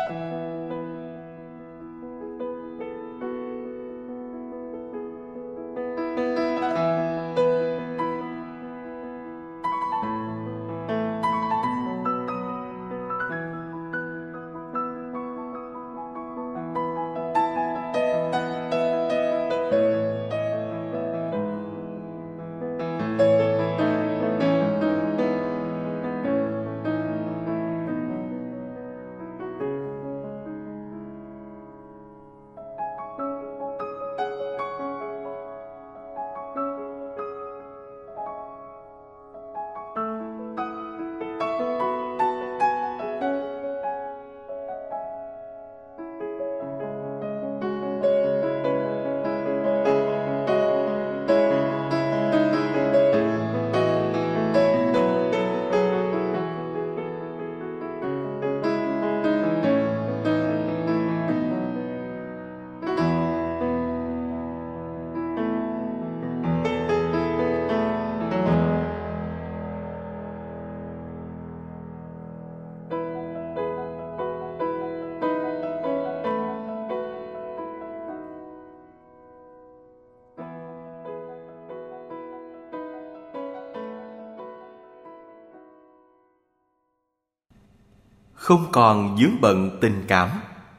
Không còn vướng bận tình cảm.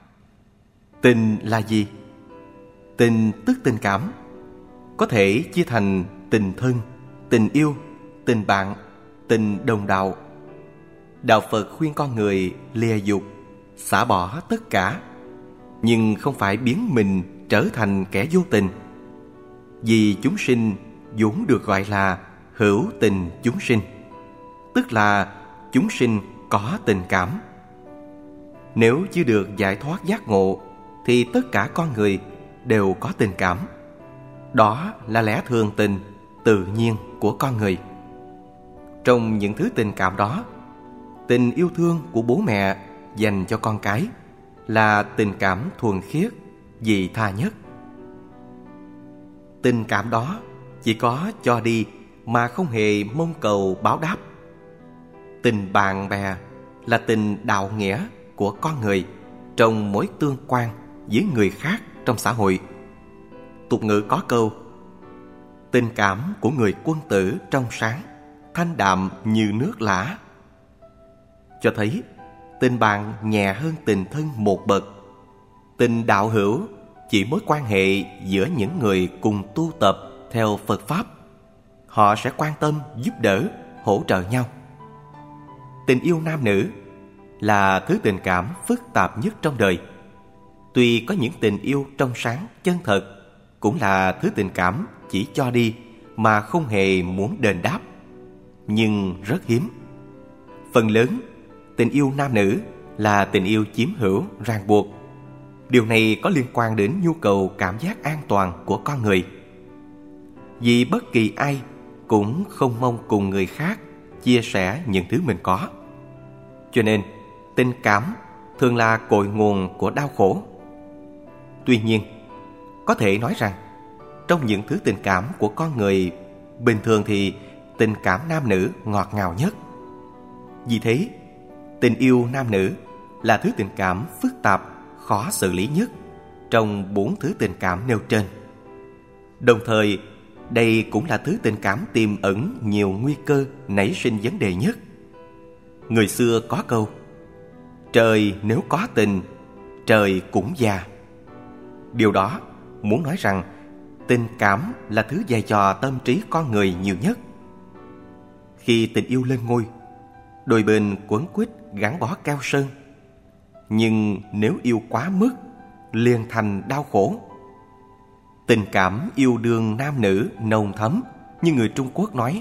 Tình là gì? Tình tức tình cảm, có thể chia thành tình thân, tình yêu, tình bạn, tình đồng đạo. Đạo Phật khuyên con người lìa dục, xả bỏ tất cả, nhưng không phải biến mình trở thành kẻ vô tình. Vì chúng sinh vốn được gọi là hữu tình chúng sinh, tức là chúng sinh có tình cảm. Nếu chưa được giải thoát giác ngộ thì tất cả con người đều có tình cảm. Đó là lẽ thường tình, tự nhiên của con người. Trong những thứ tình cảm đó, tình yêu thương của bố mẹ dành cho con cái là tình cảm thuần khiết, vị tha nhất. Tình cảm đó chỉ có cho đi mà không hề mong cầu báo đáp. Tình bạn bè là tình đạo nghĩa của con người trong mối tương quan với người khác trong xã hội. Tục ngữ có câu: tình cảm của người quân tử trong sáng, thanh đạm như nước lã, cho thấy tình bạn nhẹ hơn tình thân một bậc. Tình đạo hữu chỉ mối quan hệ giữa những người cùng tu tập theo Phật Pháp. Họ sẽ quan tâm, giúp đỡ, hỗ trợ nhau. Tình yêu nam nữ là thứ tình cảm phức tạp nhất trong đời. Tuy có những tình yêu trong sáng, chân thật, cũng là thứ tình cảm chỉ cho đi mà không hề muốn đền đáp, nhưng rất hiếm. Phần lớn, tình yêu nam nữ là tình yêu chiếm hữu, ràng buộc. Điều này có liên quan đến nhu cầu cảm giác an toàn của con người. Vì bất kỳ ai cũng không mong cùng người khác chia sẻ những thứ mình có. Cho nên, tình cảm thường là cội nguồn của đau khổ. Tuy nhiên, có thể nói rằng, trong những thứ tình cảm của con người, bình thường thì tình cảm nam nữ ngọt ngào nhất. Vì thế, tình yêu nam nữ là thứ tình cảm phức tạp, khó xử lý nhất trong 4 thứ tình cảm nêu trên. Đồng thời, đây cũng là thứ tình cảm tiềm ẩn nhiều nguy cơ nảy sinh vấn đề nhất. Người xưa có câu: trời nếu có tình, trời cũng già. Điều đó muốn nói rằng tình cảm là thứ dày dò tâm trí con người nhiều nhất. Khi tình yêu lên ngôi, đôi bên quấn quýt gắn bó keo sơn. Nhưng nếu yêu quá mức, liền thành đau khổ. Tình cảm yêu đương nam nữ nồng thấm, như người Trung Quốc nói: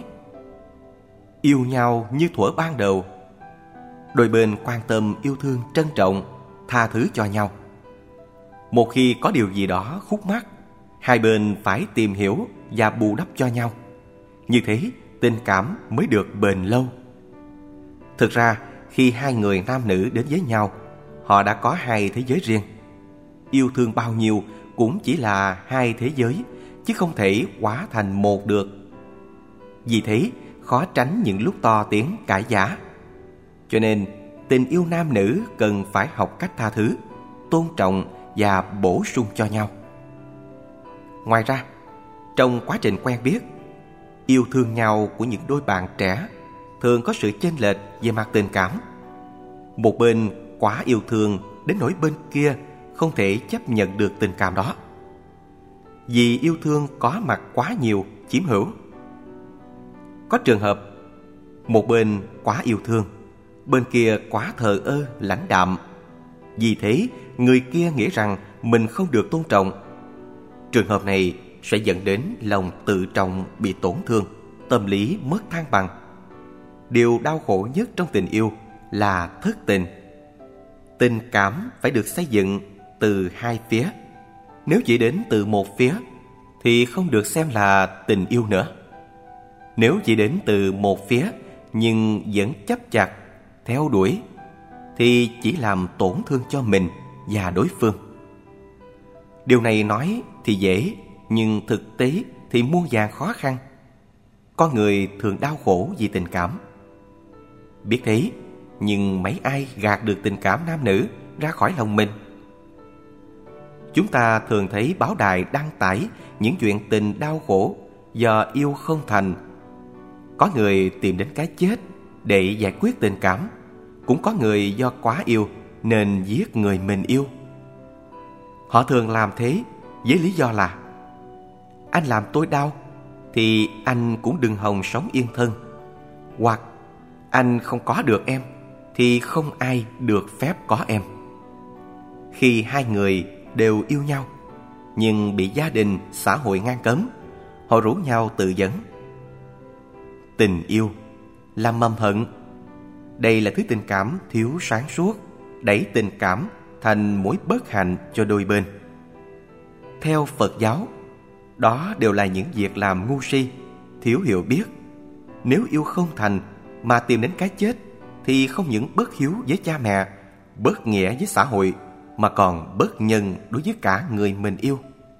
yêu nhau như thuở ban đầu. Đôi bên quan tâm, yêu thương, trân trọng, tha thứ cho nhau. Một khi có điều gì đó khúc mắc, hai bên phải tìm hiểu và bù đắp cho nhau. Như thế, tình cảm mới được bền lâu. Thực ra, khi hai người nam nữ đến với nhau, họ đã có hai thế giới riêng. Yêu thương bao nhiêu cũng chỉ là hai thế giới, chứ không thể hóa thành một được. Vì thế, khó tránh những lúc to tiếng cãi vã. Cho nên, tình yêu nam nữ cần phải học cách tha thứ, tôn trọng và bổ sung cho nhau. Ngoài ra, trong quá trình quen biết, yêu thương nhau của những đôi bạn trẻ thường có sự chênh lệch về mặt tình cảm. Một bên quá yêu thương đến nỗi bên kia không thể chấp nhận được tình cảm đó. Vì yêu thương có mặt quá nhiều, chiếm hữu. Có trường hợp một bên quá yêu thương, bên kia quá thờ ơ, lãnh đạm. Vì thế, người kia nghĩ rằng mình không được tôn trọng. Trường hợp này sẽ dẫn đến lòng tự trọng bị tổn thương, tâm lý mất thăng bằng. Điều đau khổ nhất trong tình yêu là thất tình. Tình cảm phải được xây dựng từ hai phía. Nếu chỉ đến từ một phía thì không được xem là tình yêu nữa. Nếu chỉ đến từ một phía nhưng vẫn chấp chặt, theo đuổi thì chỉ làm tổn thương cho mình và đối phương. Điều này nói thì dễ, nhưng thực tế thì muôn vàn khó khăn. Con người thường đau khổ vì tình cảm. Biết thế, nhưng mấy ai gạt được tình cảm nam nữ ra khỏi lòng mình? Chúng ta thường thấy báo đài đăng tải những chuyện tình đau khổ do yêu không thành. Có người tìm đến cái chết để giải quyết tình cảm, cũng có người do quá yêu nên giết người mình yêu. Họ thường làm thế với lý do là: anh làm tôi đau thì anh cũng đừng hòng sống yên thân, hoặc anh không có được em thì không ai được phép có em. Khi hai người đều yêu nhau nhưng bị gia đình, xã hội ngăn cấm, họ rủ nhau tự vấn. Tình yêu là mầm hận. Đây là thứ tình cảm thiếu sáng suốt, đẩy tình cảm thành mối bất hạnh cho đôi bên. Theo Phật giáo, đó đều là những việc làm ngu si, thiếu hiểu biết. Nếu yêu không thành mà tìm đến cái chết thì không những bất hiếu với cha mẹ, bất nghĩa với xã hội, mà còn bất nhân đối với cả người mình yêu.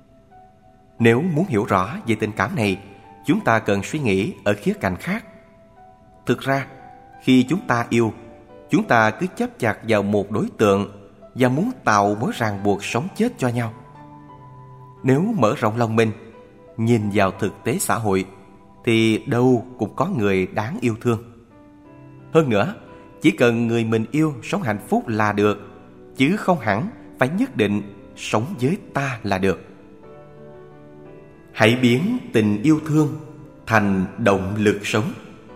Nếu muốn hiểu rõ về tình cảm này, chúng ta cần suy nghĩ ở khía cạnh khác. Thực ra, khi chúng ta yêu, chúng ta cứ chấp chặt vào một đối tượng và muốn tạo mối ràng buộc sống chết cho nhau. Nếu mở rộng lòng mình, nhìn vào thực tế xã hội, thì đâu cũng có người đáng yêu thương. Hơn nữa, chỉ cần người mình yêu sống hạnh phúc là được, chứ không hẳn phải nhất định sống với ta là được. Hãy biến tình yêu thương thành động lực sống.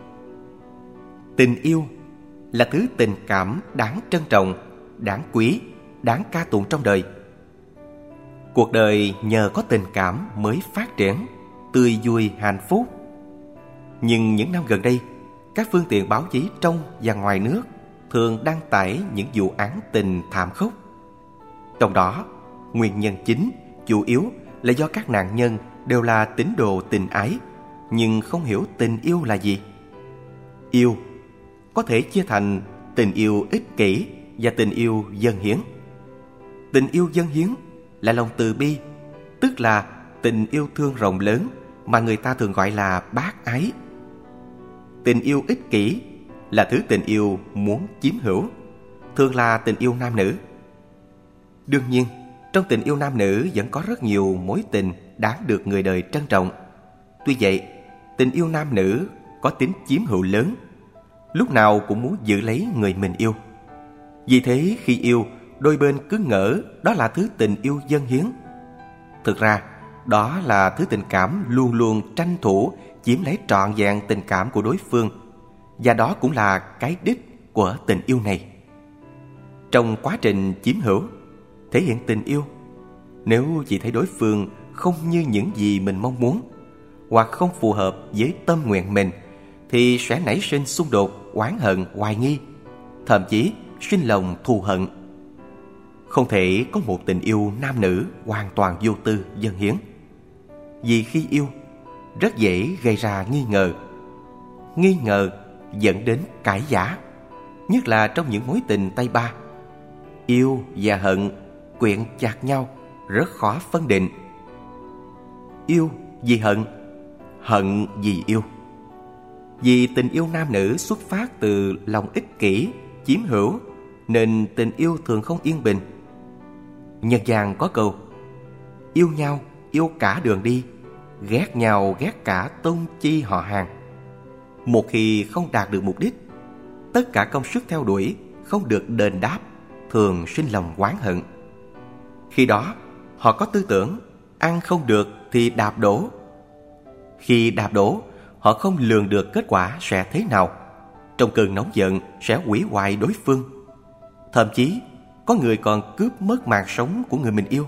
Tình yêu là thứ tình cảm đáng trân trọng, đáng quý, đáng ca tụng trong đời. Cuộc đời nhờ có tình cảm mới phát triển, tươi vui, hạnh phúc. Nhưng những năm gần đây, các phương tiện báo chí trong và ngoài nước thường đăng tải những vụ án tình thảm khốc. Trong đó, nguyên nhân chính, chủ yếu là do các nạn nhân đều là tín đồ tình ái, nhưng không hiểu tình yêu là gì. Yêu có thể chia thành tình yêu ích kỷ và tình yêu dâng hiến. Tình yêu dâng hiến là lòng từ bi, tức là tình yêu thương rộng lớn mà người ta thường gọi là bác ái. Tình yêu ích kỷ là thứ tình yêu muốn chiếm hữu, thường là tình yêu nam nữ. Đương nhiên, trong tình yêu nam nữ vẫn có rất nhiều mối tình đáng được người đời trân trọng. Tuy vậy, tình yêu nam nữ có tính chiếm hữu lớn, lúc nào cũng muốn giữ lấy người mình yêu. Vì thế khi yêu, đôi bên cứ ngỡ đó là thứ tình yêu dâng hiến. Thực ra, đó là thứ tình cảm luôn luôn tranh thủ chiếm lấy trọn vẹn tình cảm của đối phương, và đó cũng là cái đích của tình yêu này. Trong quá trình chiếm hữu, thể hiện tình yêu, nếu chỉ thấy đối phương không như những gì mình mong muốn, hoặc không phù hợp với tâm nguyện mình, thì sẽ nảy sinh xung đột, oán hận, hoài nghi, thậm chí sinh lòng thù hận. Không thể có một tình yêu nam nữ hoàn toàn vô tư, dâng hiến. Vì khi yêu, rất dễ gây ra nghi ngờ. Nghi ngờ dẫn đến cãi vã, nhất là trong những mối tình tay ba. Yêu và hận quyện chặt nhau, rất khó phân định. Yêu vì hận, hận vì yêu. Vì tình yêu nam nữ xuất phát từ lòng ích kỷ, chiếm hữu, nên tình yêu thường không yên bình. Nhân gian có câu: yêu nhau yêu cả đường đi, ghét nhau ghét cả tôn chi họ hàng. Một khi không đạt được mục đích, tất cả công sức theo đuổi không được đền đáp, thường sinh lòng oán hận. Khi đó họ có tư tưởng ăn không được thì đạp đổ. Khi đạp đổ, họ không lường được kết quả sẽ thế nào. Trong cơn nóng giận sẽ hủy hoại đối phương. Thậm chí có người còn cướp mất mạng sống của người mình yêu.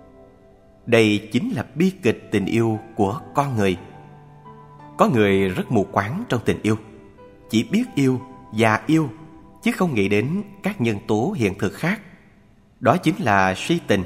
Đây chính là bi kịch tình yêu của con người. Có người rất mù quáng trong tình yêu, chỉ biết yêu và yêu, chứ không nghĩ đến các nhân tố hiện thực khác. Đó chính là si tình.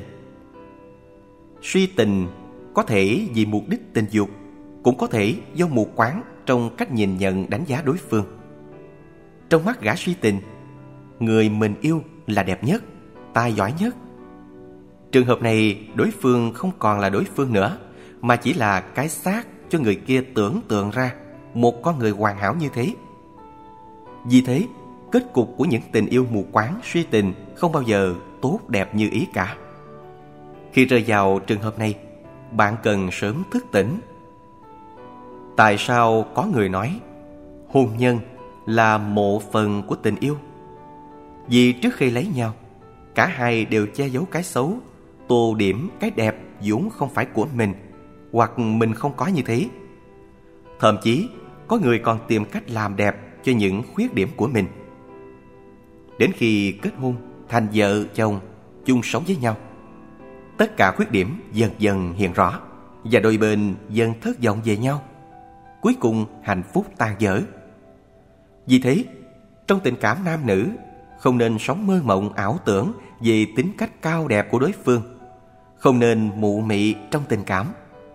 Si tình có thể vì mục đích tình dục, cũng có thể do mù quáng trong cách nhìn nhận đánh giá đối phương. Trong mắt gã si tình, người mình yêu là đẹp nhất, tài giỏi nhất. Trường hợp này, đối phương không còn là đối phương nữa, mà chỉ là cái xác cho người kia tưởng tượng ra một con người hoàn hảo như thế. Vì thế, kết cục của những tình yêu mù quáng suy tình không bao giờ tốt đẹp như ý cả. Khi rơi vào trường hợp này, bạn cần sớm thức tỉnh. Tại sao có người nói hôn nhân là mộ phần của tình yêu? Vì trước khi lấy nhau, cả hai đều che giấu cái xấu, tô điểm cái đẹp vốn không phải của mình, hoặc mình không có như thế. Thậm chí có người còn tìm cách làm đẹp cho những khuyết điểm của mình. Đến khi kết hôn thành vợ chồng chung sống với nhau, tất cả khuyết điểm dần dần hiện rõ, và đôi bên dần thất vọng về nhau. Cuối cùng hạnh phúc tan vỡ. Vì thế, trong tình cảm nam nữ, không nên sống mơ mộng ảo tưởng về tính cách cao đẹp của đối phương, không nên mụ mị trong tình cảm.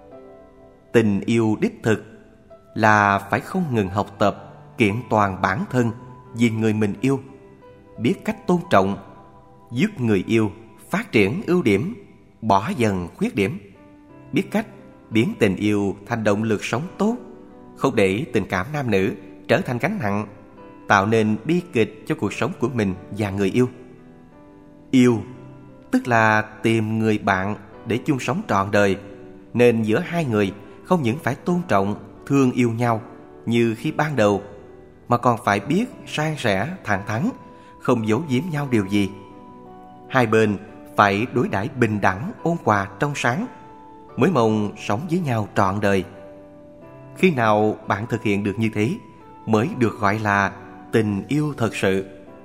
Tình yêu đích thực là phải không ngừng học tập, kiện toàn bản thân vì người mình yêu, biết cách tôn trọng, giúp người yêu phát triển ưu điểm, bỏ dần khuyết điểm, biết cách biến tình yêu thành động lực sống tốt, không để tình cảm nam nữ trở thành gánh nặng, tạo nên bi kịch cho cuộc sống của mình và người yêu. Yêu tức là tìm người bạn để chung sống trọn đời, nên giữa hai người không những phải tôn trọng, thương yêu nhau như khi ban đầu, mà còn phải biết san sẻ, thẳng thắn, không giấu giếm nhau điều gì. Hai bên phải đối đãi bình đẳng, ôn hòa, trong sáng, mới mong sống với nhau trọn đời. Khi nào bạn thực hiện được như thế, mới được gọi là tình yêu thật sự.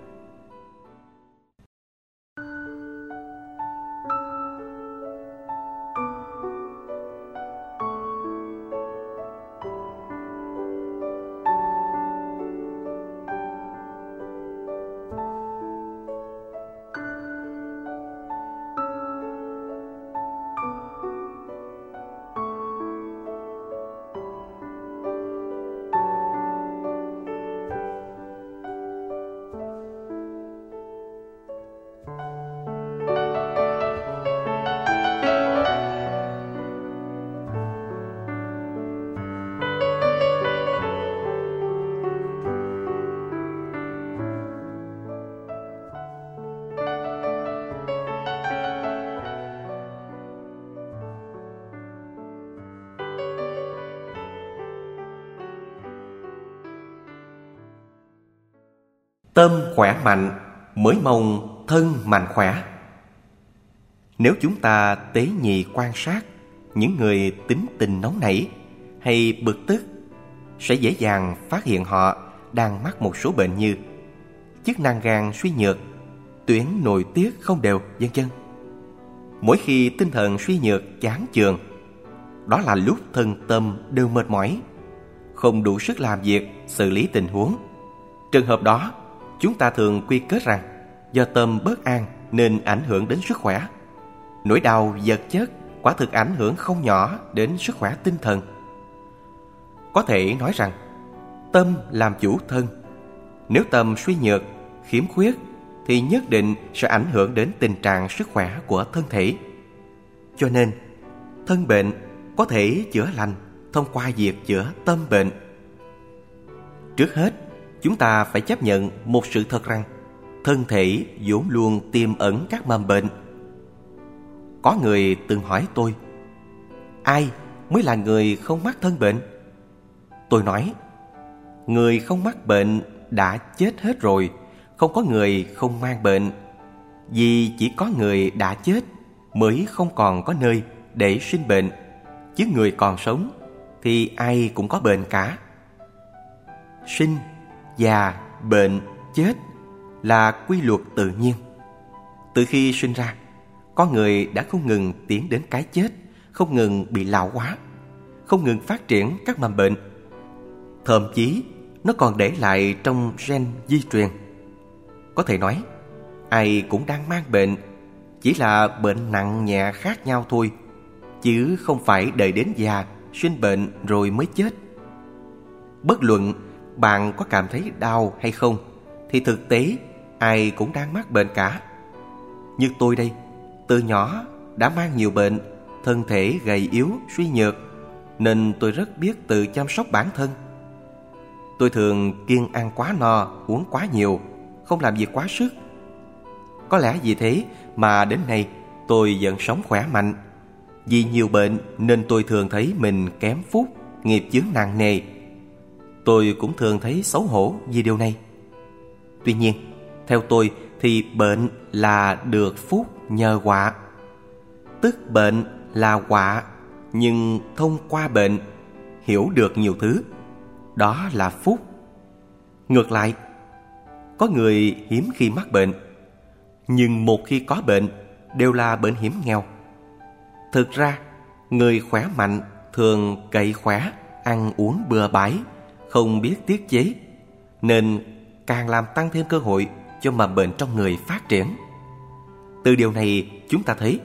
Tâm khỏe mạnh mới mong thân mạnh khỏe. Nếu chúng ta tế nhị quan sát những người tính tình nóng nảy hay bực tức, sẽ dễ dàng phát hiện họ đang mắc một số bệnh như chức năng gan suy nhược, tuyến nội tiết không đều, vân vân. Mỗi khi tinh thần suy nhược, chán chường, đó là lúc thân tâm đều mệt mỏi, không đủ sức làm việc, xử lý tình huống. Trường hợp đó, chúng ta thường quy kết rằng do tâm bất an nên ảnh hưởng đến sức khỏe. Nỗi đau vật chất quả thực ảnh hưởng không nhỏ đến sức khỏe tinh thần. Có thể nói rằng tâm làm chủ thân. Nếu tâm suy nhược, khiếm khuyết thì nhất định sẽ ảnh hưởng đến tình trạng sức khỏe của thân thể. Cho nên, thân bệnh có thể chữa lành thông qua việc chữa tâm bệnh. Trước hết, chúng ta phải chấp nhận một sự thật rằng thân thể vốn luôn tiềm ẩn các mầm bệnh. Có người từng hỏi tôi, ai mới là người không mắc thân bệnh? Tôi nói, người không mắc bệnh đã chết hết rồi, không có người không mang bệnh. Vì chỉ có người đã chết mới không còn có nơi để sinh bệnh, chứ người còn sống thì ai cũng có bệnh cả. Sinh, già, bệnh, chết là quy luật tự nhiên. Từ khi sinh ra, con người đã không ngừng tiến đến cái chết, không ngừng bị lão hóa, không ngừng phát triển các mầm bệnh. Thậm chí nó còn để lại trong gen di truyền. Có thể nói, ai cũng đang mang bệnh, chỉ là bệnh nặng nhẹ khác nhau thôi, chứ không phải đợi đến già, sinh bệnh rồi mới chết. Bất luận bạn có cảm thấy đau hay không, thì thực tế ai cũng đang mắc bệnh cả. Như tôi đây, từ nhỏ đã mang nhiều bệnh, thân thể gầy yếu, suy nhược, nên tôi rất biết tự chăm sóc bản thân. Tôi thường kiêng ăn quá no, uống quá nhiều, không làm việc quá sức. Có lẽ vì thế mà đến nay tôi vẫn sống khỏe mạnh. Vì nhiều bệnh nên tôi thường thấy mình kém phúc, nghiệp chướng nặng nề. Tôi cũng thường thấy xấu hổ vì điều này. Tuy nhiên, theo tôi thì bệnh là được phúc nhờ họa. Tức bệnh là họa, nhưng thông qua bệnh hiểu được nhiều thứ, đó là phúc. Ngược lại, có người hiếm khi mắc bệnh, nhưng một khi có bệnh đều là bệnh hiểm nghèo. Thực ra, người khỏe mạnh thường cậy khỏe, ăn uống bừa bãi, không biết tiết chế, nên càng làm tăng thêm cơ hội cho mầm bệnh trong người phát triển. Từ điều này chúng ta thấy,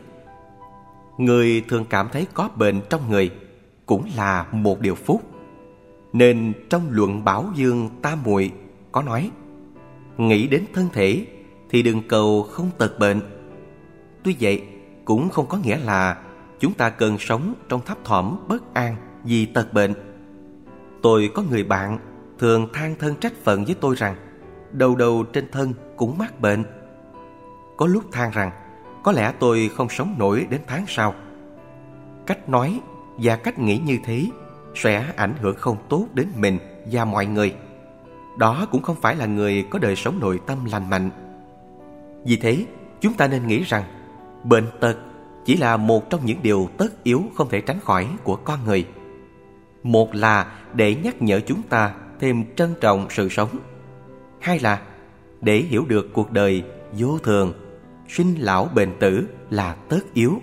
người thường cảm thấy có bệnh trong người cũng là một điều phúc. Nên trong luận Bảo Dương Tam Muội có nói, nghĩ đến thân thể thì đừng cầu không tật bệnh. Tuy vậy, cũng không có nghĩa là chúng ta cần sống trong thấp thỏm bất an vì tật bệnh. Tôi có người bạn thường than thân trách phận với tôi rằng đầu đầu trên thân cũng mắc bệnh. Có lúc than rằng có lẽ tôi không sống nổi đến tháng sau. Cách nói và cách nghĩ như thế sẽ ảnh hưởng không tốt đến mình và mọi người. Đó cũng không phải là người có đời sống nội tâm lành mạnh. Vì thế, chúng ta nên nghĩ rằng bệnh tật chỉ là một trong những điều tất yếu không thể tránh khỏi của con người. Một là để nhắc nhở chúng ta thêm trân trọng sự sống. Hai là để hiểu được cuộc đời vô thường, sinh lão bệnh tử là tất yếu.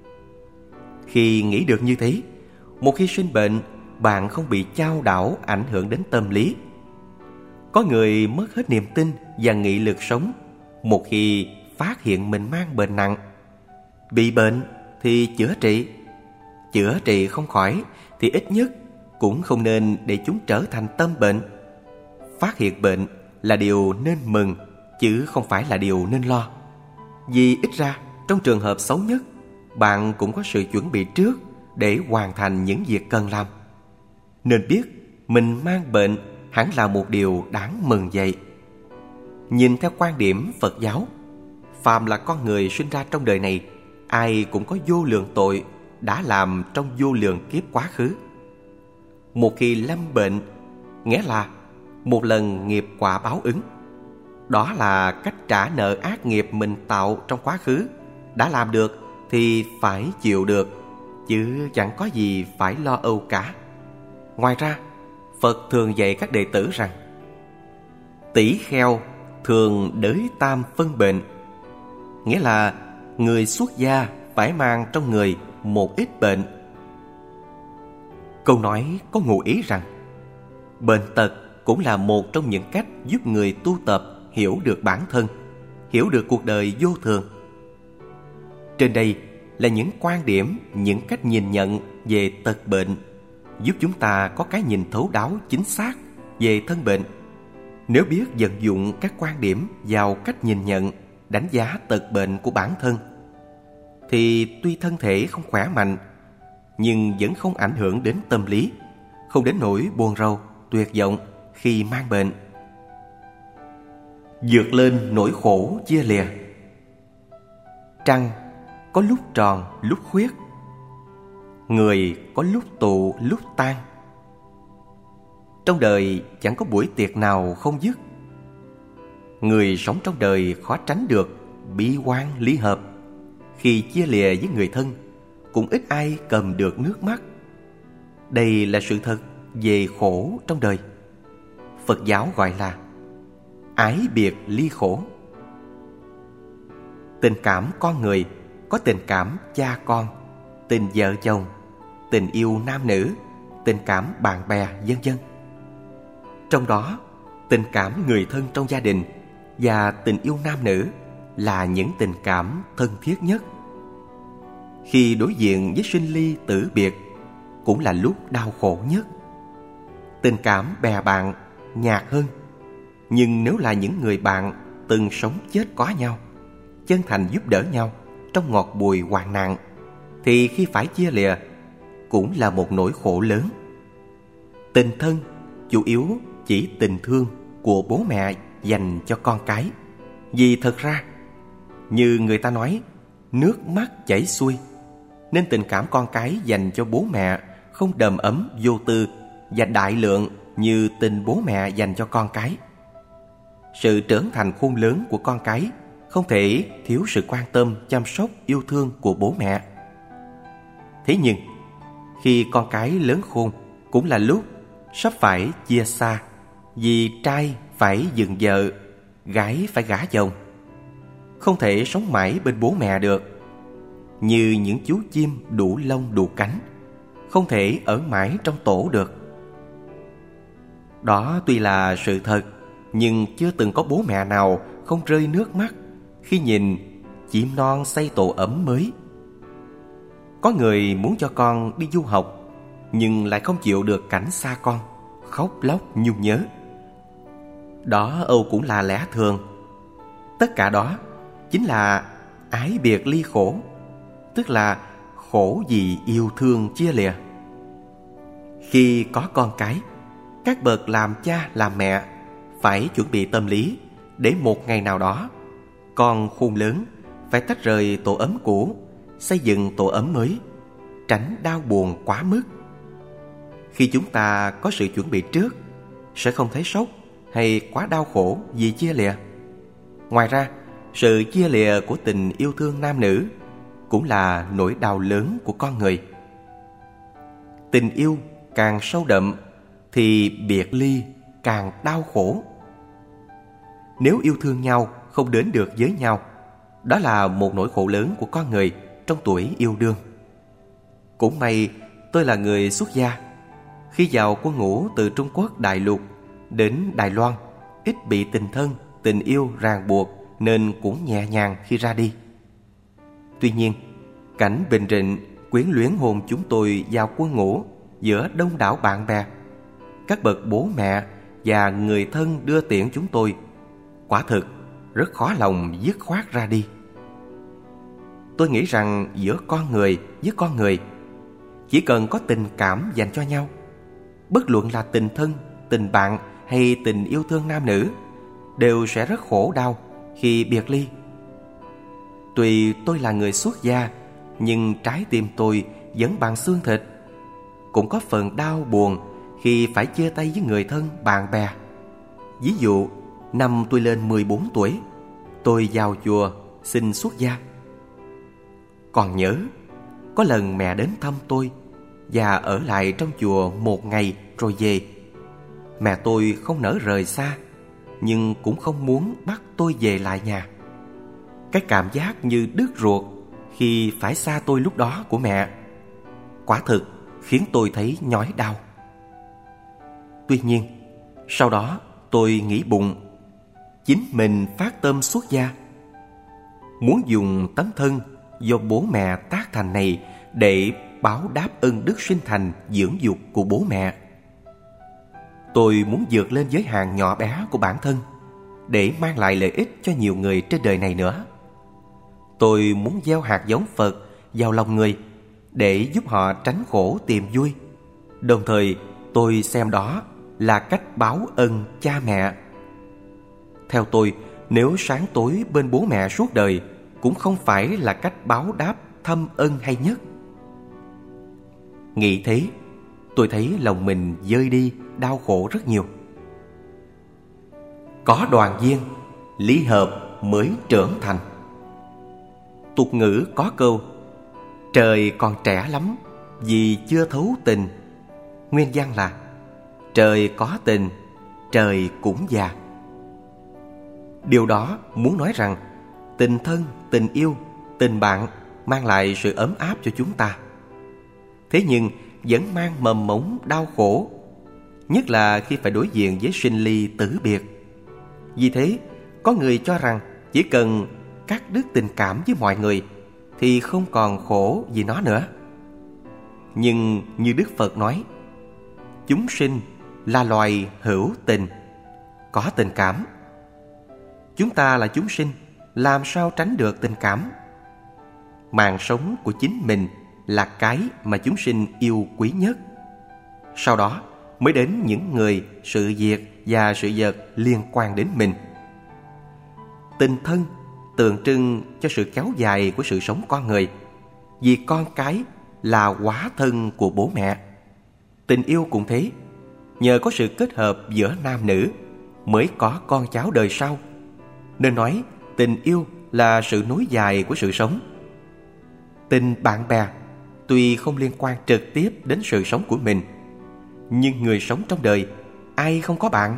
Khi nghĩ được như thế, một khi sinh bệnh, bạn không bị chao đảo ảnh hưởng đến tâm lý. Có người mất hết niềm tin và nghị lực sống một khi phát hiện mình mang bệnh nặng. Bị bệnh thì chữa trị không khỏi thì ít nhất cũng không nên để chúng trở thành tâm bệnh. Phát hiện bệnh là điều nên mừng, chứ không phải là điều nên lo. Vì ít ra trong trường hợp xấu nhất, bạn cũng có sự chuẩn bị trước để hoàn thành những việc cần làm. Nên biết mình mang bệnh hẳn là một điều đáng mừng vậy. Nhìn theo quan điểm Phật giáo, phàm là con người sinh ra trong đời này, ai cũng có vô lượng tội đã làm trong vô lượng kiếp quá khứ. Một khi lâm bệnh, nghĩa là một lần nghiệp quả báo ứng. Đó là cách trả nợ ác nghiệp mình tạo trong quá khứ. Đã làm được thì phải chịu được, chứ chẳng có gì phải lo âu cả. Ngoài ra, Phật thường dạy các đệ tử rằng tỷ kheo thường đới tam phân bệnh, nghĩa là người xuất gia phải mang trong người một ít bệnh. Câu nói có ngụ ý rằng bệnh tật cũng là một trong những cách giúp người tu tập hiểu được bản thân, hiểu được cuộc đời vô thường. Trên đây là những quan điểm, những cách nhìn nhận về tật bệnh, giúp chúng ta có cái nhìn thấu đáo chính xác về thân bệnh. Nếu biết vận dụng các quan điểm vào cách nhìn nhận, đánh giá tật bệnh của bản thân, thì tuy thân thể không khỏe mạnh, nhưng vẫn không ảnh hưởng đến tâm lý, không đến nỗi buồn rầu, tuyệt vọng khi mang bệnh. vượt lên nỗi khổ chia lìa. Trăng có lúc tròn lúc khuyết, người có lúc tụ lúc tan. Trong đời chẳng có buổi tiệc nào không dứt. Người sống trong đời khó tránh được bi quan ly hợp. Khi chia lìa với người thân, cũng ít ai cầm được nước mắt. Đây là sự thật về khổ trong đời. Phật giáo gọi là ái biệt ly khổ. Tình cảm con người có tình cảm cha con, tình vợ chồng, tình yêu nam nữ, tình cảm bạn bè, vân vân. Trong đó, tình cảm người thân trong gia đình và tình yêu nam nữ là những tình cảm thân thiết nhất. Khi đối diện với sinh ly tử biệt cũng là lúc đau khổ nhất. Tình cảm bè bạn nhạt hơn, nhưng nếu là những người bạn từng sống chết có nhau, chân thành giúp đỡ nhau trong ngọt bùi hoạn nạn, thì khi phải chia lìa cũng là một nỗi khổ lớn. Tình thân chủ yếu chỉ tình thương của bố mẹ dành cho con cái. Vì thật ra, như người ta nói, nước mắt chảy xuôi, nên tình cảm con cái dành cho bố mẹ không đầm ấm, vô tư và đại lượng như tình bố mẹ dành cho con cái. Sự trưởng thành khôn lớn của con cái không thể thiếu sự quan tâm, chăm sóc, yêu thương của bố mẹ. Thế nhưng, khi con cái lớn khôn cũng là lúc sắp phải chia xa, vì trai phải dựng vợ, gái phải gả chồng. Không thể sống mãi bên bố mẹ được. Như những chú chim đủ lông đủ cánh, không thể ở mãi trong tổ được. Đó tuy là sự thật, nhưng chưa từng có bố mẹ nào không rơi nước mắt khi nhìn chim non xây tổ ấm mới. Có người muốn cho con đi du học, nhưng lại không chịu được cảnh xa con, khóc lóc nhung nhớ. Đó âu cũng là lẽ thường. Tất cả đó chính là ái biệt ly khổ, tức là khổ vì yêu thương chia lìa. Khi có con cái, các bậc làm cha làm mẹ phải chuẩn bị tâm lý để một ngày nào đó con khôn lớn phải tách rời tổ ấm cũ, xây dựng tổ ấm mới, tránh đau buồn quá mức. Khi chúng ta có sự chuẩn bị trước, sẽ không thấy sốc hay quá đau khổ vì chia lìa. Ngoài ra, sự chia lìa của tình yêu thương nam nữ cũng là nỗi đau lớn của con người. Tình yêu càng sâu đậm thì biệt ly càng đau khổ. Nếu yêu thương nhau không đến được với nhau, đó là một nỗi khổ lớn của con người trong tuổi yêu đương. Cũng may tôi là người xuất gia. Khi vào quân ngũ từ Trung Quốc đại lục đến Đài Loan, ít bị tình thân, tình yêu ràng buộc nên cũng nhẹ nhàng khi ra đi. Tuy nhiên, cảnh bình rịnh quyến luyến hồn chúng tôi vào quân ngũ giữa đông đảo bạn bè, các bậc bố mẹ và người thân đưa tiễn chúng tôi, quả thực rất khó lòng dứt khoát ra đi. Tôi nghĩ rằng giữa con người với con người, chỉ cần có tình cảm dành cho nhau, bất luận là tình thân, tình bạn hay tình yêu thương nam nữ, đều sẽ rất khổ đau khi biệt ly. Tuy tôi là người xuất gia, nhưng trái tim tôi vẫn bằng xương thịt, cũng có phần đau buồn khi phải chia tay với người thân, bạn bè. Ví dụ, năm tôi lên 14 tuổi, tôi vào chùa xin xuất gia. Còn nhớ, có lần mẹ đến thăm tôi và ở lại trong chùa một ngày rồi về. Mẹ tôi không nỡ rời xa, nhưng cũng không muốn bắt tôi về lại nhà. Cái cảm giác như đứt ruột khi phải xa tôi lúc đó của mẹ, quả thực khiến tôi thấy nhói đau. Tuy nhiên, sau đó tôi nghĩ bụng, chính mình phát tâm xuất gia, muốn dùng tấm thân do bố mẹ tác thành này để báo đáp ơn đức sinh thành dưỡng dục của bố mẹ. Tôi muốn vượt lên giới hạn nhỏ bé của bản thân để mang lại lợi ích cho nhiều người trên đời này nữa. Tôi muốn gieo hạt giống Phật vào lòng người để giúp họ tránh khổ tìm vui. Đồng thời, tôi xem đó là cách báo ân cha mẹ. Theo tôi, nếu sáng tối bên bố mẹ suốt đời cũng không phải là cách báo đáp thâm ân hay nhất. Nghĩ thế, tôi thấy lòng mình dơi đi, đau khổ rất nhiều. Có đoàn duyên, ly hợp mới trưởng thành. Tục ngữ có câu trời còn trẻ lắm vì chưa thấu tình. Nguyên văn là trời có tình, trời cũng già. Điều đó muốn nói rằng tình thân, tình yêu, tình bạn mang lại sự ấm áp cho chúng ta. Thế nhưng vẫn mang mầm mống đau khổ, nhất là khi phải đối diện với sinh ly tử biệt. Vì thế, có người cho rằng chỉ cần cắt đứt tình cảm với mọi người thì không còn khổ vì nó nữa. Nhưng như Đức Phật nói, chúng sinh là loài hữu tình, có tình cảm. Chúng ta là chúng sinh, làm sao tránh được tình cảm? Mạng sống của chính mình là cái mà chúng sinh yêu quý nhất. Sau đó mới đến những người, sự việc và sự vật liên quan đến mình. Tình thân tượng trưng cho sự kéo dài của sự sống con người, vì con cái là hóa thân của bố mẹ. Tình yêu cũng thế, nhờ có sự kết hợp giữa nam nữ mới có con cháu đời sau. Nên nói tình yêu là sự nối dài của sự sống. Tình bạn bè tuy không liên quan trực tiếp đến sự sống của mình, nhưng người sống trong đời ai không có bạn?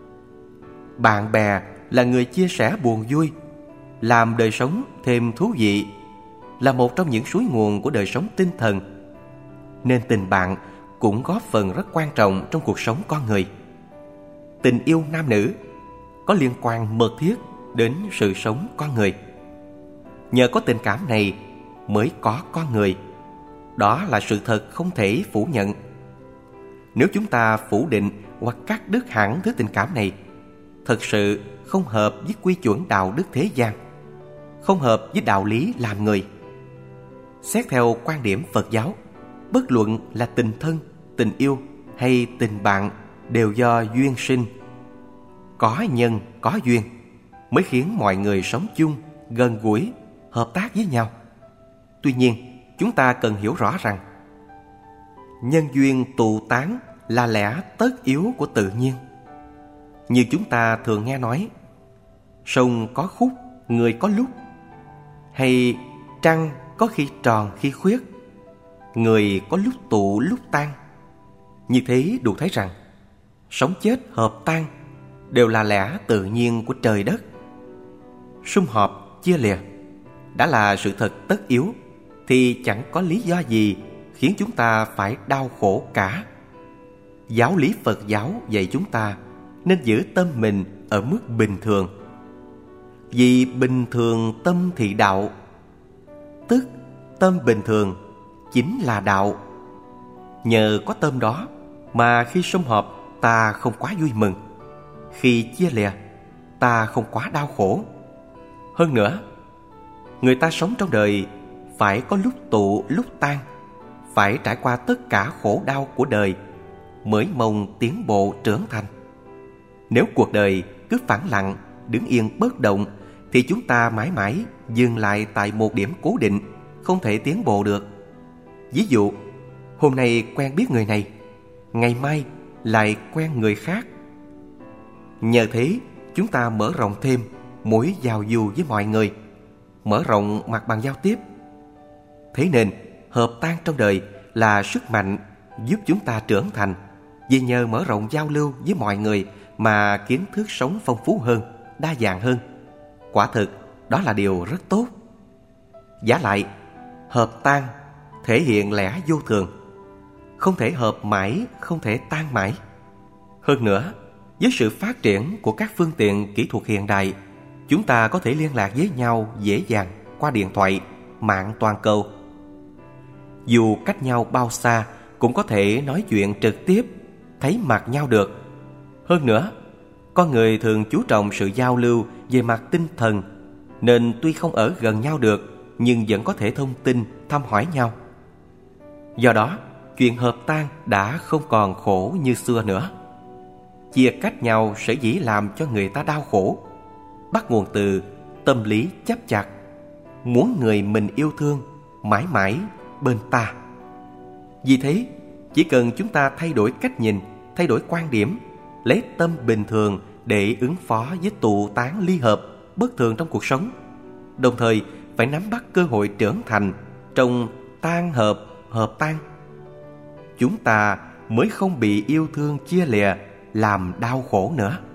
Bạn bè là người chia sẻ buồn vui, làm đời sống thêm thú vị, là một trong những suối nguồn của đời sống tinh thần. Nên tình bạn cũng góp phần rất quan trọng trong cuộc sống con người. Tình yêu nam nữ có liên quan mật thiết đến sự sống con người. Nhờ có tình cảm này mới có con người. Đó là sự thật không thể phủ nhận. Nếu chúng ta phủ định hoặc cắt đứt hẳn thứ tình cảm này, thật sự không hợp với quy chuẩn đạo đức thế gian, không hợp với đạo lý làm người. Xét theo quan điểm Phật giáo, bất luận là tình thân, tình yêu hay tình bạn đều do duyên sinh. Có nhân, có duyên mới khiến mọi người sống chung, gần gũi, hợp tác với nhau. Tuy nhiên, chúng ta cần hiểu rõ rằng nhân duyên tụ tán là lẽ tất yếu của tự nhiên. Như chúng ta thường nghe nói, sông có khúc, người có lúc, hay trăng có khi tròn khi khuyết, người có lúc tụ lúc tan. Như thế đủ thấy rằng sống chết hợp tan đều là lẽ tự nhiên của trời đất. Sum họp chia lìa đã là sự thật tất yếu, thì chẳng có lý do gì khiến chúng ta phải đau khổ cả. Giáo lý Phật giáo dạy chúng ta nên giữ tâm mình ở mức bình thường. Vì bình thường tâm thì đạo, tức tâm bình thường chính là đạo. Nhờ có tâm đó mà khi sum họp ta không quá vui mừng, khi chia lìa ta không quá đau khổ. Hơn nữa, người ta sống trong đời phải có lúc tụ lúc tan, phải trải qua tất cả khổ đau của đời mới mong tiến bộ trưởng thành. Nếu cuộc đời cứ phẳng lặng, đứng yên bất động, thì chúng ta mãi mãi dừng lại tại một điểm cố định, không thể tiến bộ được. Ví dụ, hôm nay quen biết người này, ngày mai lại quen người khác. Nhờ thế, chúng ta mở rộng thêm mối giao du với mọi người, mở rộng mặt bằng giao tiếp. Thế nên, hợp tan trong đời là sức mạnh giúp chúng ta trưởng thành, vì nhờ mở rộng giao lưu với mọi người mà kiến thức sống phong phú hơn, đa dạng hơn. Quả thực, đó là điều rất tốt. Vả lại, hợp tan thể hiện lẽ vô thường, không thể hợp mãi, không thể tan mãi. Hơn nữa, với sự phát triển của các phương tiện kỹ thuật hiện đại, chúng ta có thể liên lạc với nhau dễ dàng qua điện thoại, mạng toàn cầu. Dù cách nhau bao xa cũng có thể nói chuyện trực tiếp, thấy mặt nhau được. Hơn nữa, con người thường chú trọng sự giao lưu về mặt tinh thần, nên tuy không ở gần nhau được nhưng vẫn có thể thông tin, thăm hỏi nhau. Do đó, chuyện hợp tan đã không còn khổ như xưa nữa. Chia cách nhau sở dĩ làm cho người ta đau khổ, bắt nguồn từ tâm lý chấp chặt, muốn người mình yêu thương mãi mãi bên ta. Vì thế, chỉ cần chúng ta thay đổi cách nhìn, thay đổi quan điểm, lấy tâm bình thường để ứng phó với tụ tán ly hợp bất thường trong cuộc sống, đồng thời phải nắm bắt cơ hội trưởng thành trong tan hợp, hợp tan, chúng ta mới không bị yêu thương chia lìa làm đau khổ nữa.